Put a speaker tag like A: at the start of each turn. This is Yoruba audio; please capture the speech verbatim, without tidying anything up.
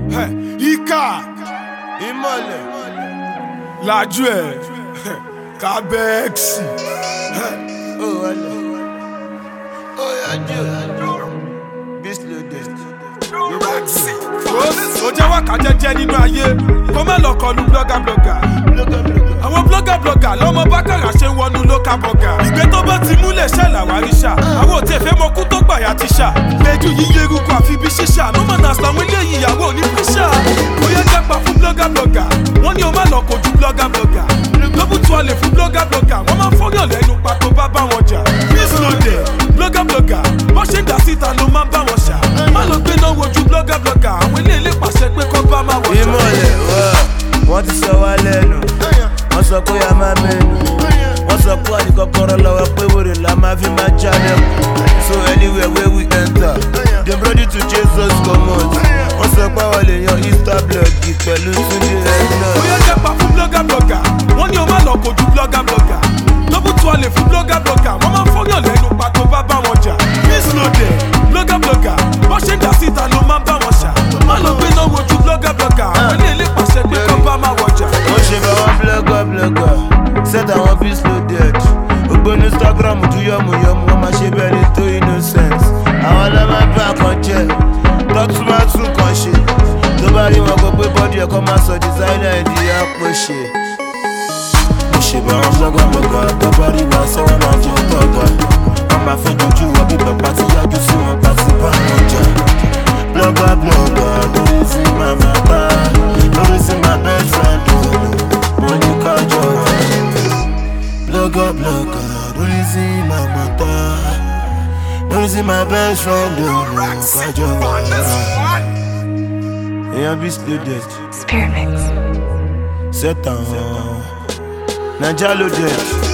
A: Ika
B: Ìmọ̀lẹ̀
A: lajú ẹ̀ kábẹ́ẹ̀ksì.
B: ó wọlé ó yájú bísílódé
A: ó jẹ́ wákà jẹ́jẹ́ nínú ayé kó má lọ kọlu blogger blogger. Àwọn blogger blogger lọ́mọ bákàrà ṣe ń wọnú local burger. Ìgbé tó bá ti múlẹ̀ ṣẹ́ làwárí ṣá. Àwọn òtí ẹ̀fẹ́ mọ kú tó gbàyà ti ṣá. Lẹ́jú yíyé eruku àfi bí ṣíṣà. Nọ́mọ̀ náà sàwọn eléyìí ìyàwó ní fíṣà. Ó yẹ jápa fún blogger blogger. Wọ́n ní o má lọ kojú blogger blogger. Lóbùtú ọ̀lẹ̀ fún blogger blogger. Wọ́n máa ń fọ́yàn lẹ́nu pa tó bá bá wọn jà. Bísílódé blogger blogger. Bọ́ ṣe ń dà síta ló máa ń bá wọn ṣà. Má lọ gbé náà wojú blogger blogger. Àwọn eléyìí pàṣẹ pé kọ́ bá máa wọ̀ jà.
B: Ìmọ̀lẹ̀ wọ́n ti sọ wá lẹ́nu. Wọ́n sọ pé a máa mẹ́nu. Wọ́n sọ pé àní kọ́kọ́rọ́ lọ́wọ́ pé wèrè la máa fi máa jáde. So anywhere where we enter, dem ready to chase us comot. Wọ́n sọ pé àwọn lè yan Insta blog pẹ̀lú Túndé Edna.
A: Ó yẹ jápa fún blogger blogger. Wọ́n ní o má lọ kojú blogger blogger. Lóbùtú ọ̀lẹ̀ fún blogger blogger. Wọ́n máa ń fọ́yàn lẹ́nu pa tó bá bá wọn jà. Bísílódé blogger blogger. Bọ́ ṣe ń dà síta ló máa ń bá wọn ṣà. Má lọ gbé náà wojú blogger blogger. Àwọn eléyìí pàṣẹ pé kọ́ bá máa wọ̀ jà.
B: Wọ́n ṣe bá wọn blogger blogger. Set àwọn Bísílódé. Ògbóni Instagram tún yọ̀mùyọ̀mù. Wọ́n máa ṣe bẹ́ẹ̀ ni tó innocent. Àwọn ọlọ́mọ bá kan jẹ́. Tọ́tún máa tún kan ṣe. Tó bá rí wọn kó pé bọ́dí ẹ̀kọ́ máa sọ designer ẹ̀dí àpòṣe. Mo ṣe bá wọn blogger blogger. Tó bá rí wọn sọ wọn máa jẹ tọ́gà. Wọ́n máa fẹ́ dojú wọn bí bàbá ti yájú sí wọn bá ti bá wọn jà. Blogger blogger lórí sí màmá bá. Lórí sí my best friend òòlù. Mo ní kájọ wá. Blogger blogger lórí sí màmá bá. Lórí sí my best friend òòlù. Kájọ wá. Èèyàn Bísílódé.
C: Spirit Mix.
B: Set àwọn Naija loaded.